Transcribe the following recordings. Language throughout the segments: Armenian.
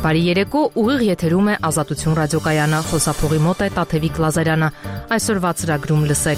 Բարի երեկո, ուղիղ եթերում է Ազատություն ռադիոկայանը, խոսափողի մոտ է Տաթևիկ Լազարյանը, այսօրվա ծրագրում լսեք։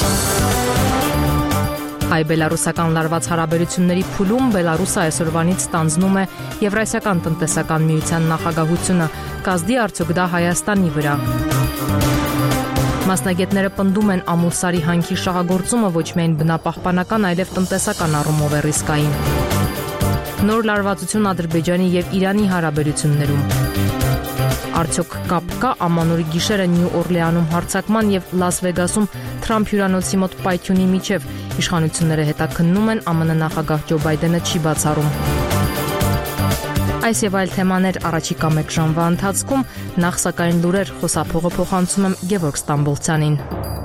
Հայ-բելարուսական լարված հարաբերությունների փուլում Բելարուսը այսօրվանից ստանձնում է Եվրասիական տնտեսական միության նախագահությունը, կազդի արդյոք դա Հայաստանի վրա։ Մասնագետները պնդում են ամուլսարի հանքի շահագործումը ոչ միայն բնապահպանական, այլև տնտեսական առումով է ռիսկային։ Նոր լարվածություն Ադրբեջանի եւ Իրանի հարաբերություններում։ Արդյոք կապ կա ամանորի գիշերը Նյու Օրլեանում հարձակման եւ Լաս Վեգասում Թրամփ հյուրանոցի մոտ պայթյունի միջև։ Իշխանությունները հետաքննում են, ԱՄՆ նախագահ Ջո Բայդենը չի բացառում։ Այս եւ այլ թեմաներ առաջիկա 1 ժամվա ընթացքում, նախ սակայն լուրեր, խոսափողը փոխանցում եմ Գևորգ Ստամբոլցյանին։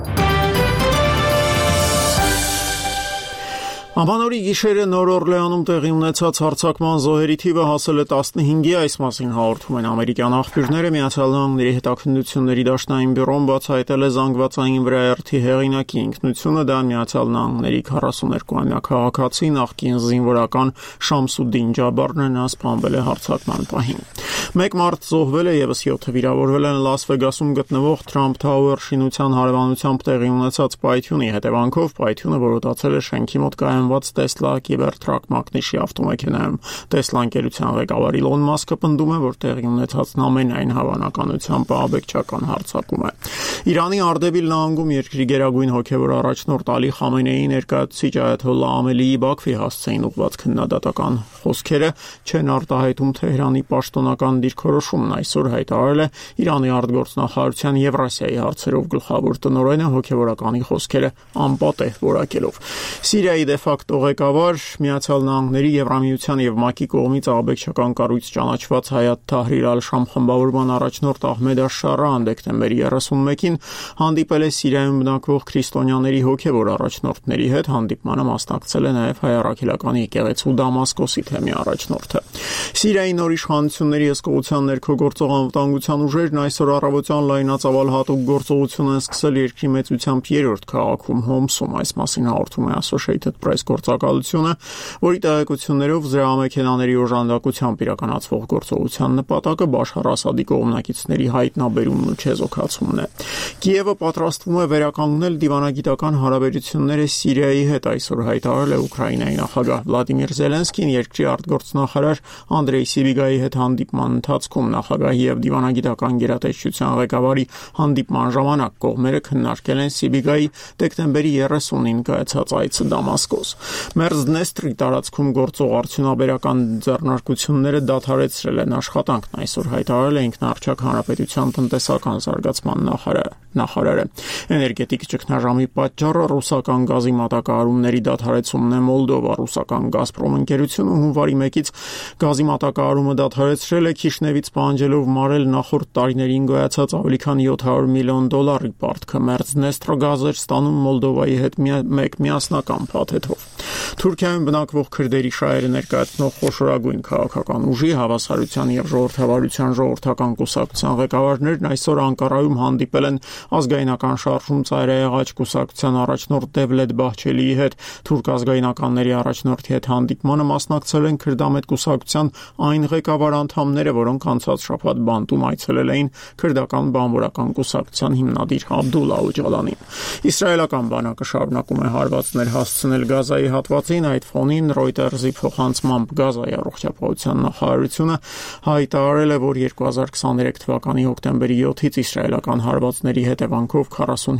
Ամանորի գիշերը Նոր Օրլեանում տեղի ունեցած հարձակման զոհերի թիվը հասել է 15-ի, այս մասին հաղորդում են ամերիկյան աղբյուրները։ Միացյալ Նահանգների հետաքննությունների դաշնային բյուրոն բացահայտել է զանգվածային վրաերթի հեղինակի ինքնությունը, դա Միացյալ Նահանգների 42-ամյա քաղաքացի նախկին զինվորական Շամսուդդին Ջաբարն է, նա սպանվել է հարձակման պահին։ 1 մարդ զոհվել է, եւս 7 վիրավորվել են Լաս Վեգասում գտնվող Trump Tower շինության հարևանությամբ տեղի ունեցած պայթյունի հետևանքով։ Պայթյունը որոտացել է շենքի մոտ կայանված Tesla Cybertruck մակնիշի ավտոմեքենայում։ Tesla ընկերության ղեկավար Իլոն Մասկը պնդում է, որ տեղի ունեցածն ամենայն հավանականությամբ ահաբեկչական հարձակում է։ Իրանի Արդեբիլ նահանգում երկրի գերագույն հոգևոր առաջնորդ Ալի Խամենեիի ներկայացուցիչ Այաթոլլահ Ամելիի Բաքվի հասցեին ուղղված քննադատական խոսքերը չեն արտահայտում Թեհրանի պաշտոնական դիրքորոշումն, այսօր հայտարարել է Իրանի արտգործնախարարության Եվրասիայի հարցերով գլխավոր տնօրենը հոգևորականի խոսքերը անպատեհ որակելով։ Սիրիայի դե ֆակտո ղեկավար, Միացյալ Նահանգների, Եվրամիության եւ ՄԱԿ-ի կողմից ահաբեկչական կառույց ճանաչված Հայաթ Թահրիր ալ-Շամ խմբավորման առաջնորդ Ահմեդ Աշ-Շարան դեկտեմբերի 31-ին հանդիպել է Սիրիայում բնակվող քրիստոնյաների հոգևոր առաջնորդների հետ, հանդիպմանը մասնակցել է նաեւ հայ առաքելական եկեղեցու Դամասկոսի թեմի առաջնորդը։ Սիրիայի նոր իշխանությունների հսկողության ներքո գործող անվտանգության ուժերն այսօր առավոտյան լայնածավալ հատուկ գործողություն են սկսել երկրի մեծությամբ 3-րդ քաղաքում Հոմսում, այս մասին հաղորդում է Associated Press գործակալությունը, որի տեղեկություններով զրահամեքենաների օժանդակությամբ իրականացվող գործողության նպատակը Բաշար Ասադի կողմնակիցների հայտնաբերումն ու չեզոքացումն է։ Կիևը պատրաստվում է վերականգնել դիվանագիտական հարաբերությունները Սիրիայի հետ, այսօր հայտարարել է Ուկրաինայի նախագահ Վլադիմիր Զելենսկին երկրի արտգործնախարար Անդրեյ Սիբիգայի հետ հանդիպման ընթացքում նախագահի եւ դիվանագիտական գերատեսչության ղեկավարի հանդիպման ժամանակ կողմերը քննարկել են Սիբիգայի դեկտեմբերի 30-ին կայացած այցը Դամասկոս։ Մերձդնեստրի տարածքում գործող արդյունաբերական ձեռնարկությունները դադարեցրել են աշխատանքն, այսօր հայտարարել է ինքնաարչակ հանրապետության տնտեսական զարգացման նախարարը։ Էներգետիկ ճգնաժամի պատճառը ռուսական գազի մատակարարումների դադարեցումն է Մոլդովա։ Ռուսական Գազպրոմ ընկերությունը հունվարի 1-ից գազի մատակարարումը դադարեցրել է Քիշնևից պահանջելով մարել նախորդ տարիներին գոյացած ավելի քան $700 միլիոն պարտքը։ Մերձդնեստրը գազ էր ստանում Մոլդովայի հետ մեկ միասնական փաթեթով։ Թուրքիայում բնակվող քրդերի շահերը ներկայացնող խոշորագույն քաղաքական ուժի Հավասարության եւ ժողովրդավարության ժողովրդական կուսակցության ղեկավարներն այսօր Անկարայում հանդիպել են ազգայնական շարժում ծայրահեղաչ կուսակցության առաջնորդ Դևլետ Բահչելիի հետ։ Թուրք ազգայնականների առաջնորդի հետ հանդիպմանը մասնակցել են քրդամետ կուսակցության այն ղեկավար անդամները, որոնք անցած շաբաթ Բանտում այցելել էին քրդական բանվորական կուսակցության հիմնադիր Աբդուլլա Օջալանին։ Իսրայելական բանակը շարունակում է հարվածներ հասցնել Գազայի հատվածին, այդ ֆոնին Reuters-ի փոխանցմամբ Գազայի առողջապահության նախարարությունը հայտարարել է, որ 2023 թվականի հոկտեմբերի 7-ից իսրայելական հարվածների հետևանքով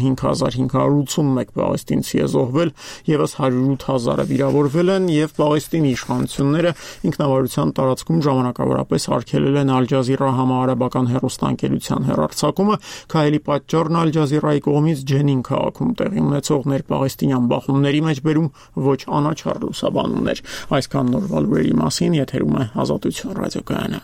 45581 պաղեստինցի է զոհվել, եւս 108,000-ը վիրավորվել են, եւ Պաղեստինի իշխանությունները ինքնավարության տարածքում ժամանակավորապես արգելել են Ալ Ջազիրա համահարաբական հեռուստաընկերության հեռարձակումը, քայլի պատճառն Ալ Ջազիրայի կողմից Ջենին քաղաքում տեղի ունեցող ներպաղեստինյան բախումների մեջբերում ոչ անաչառ լուսաբանումներ։ Այսքան նորվա լուրերի մասին եթերում է Ազատություն ռադիոկայանը։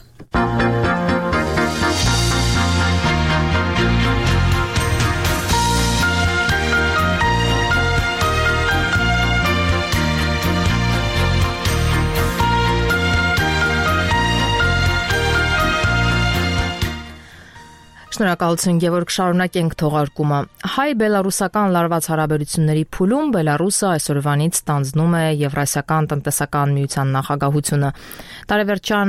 Շնորհակալություն Գևորգ, շարունակենք թողարկումը։ Հայ-բելարուսական լարված հարաբերությունների փուլում Բելարուսը այսօրվանից ստանձնում է Եվրասիական տնտեսական միության նախագահությունը։ Տարեվերջան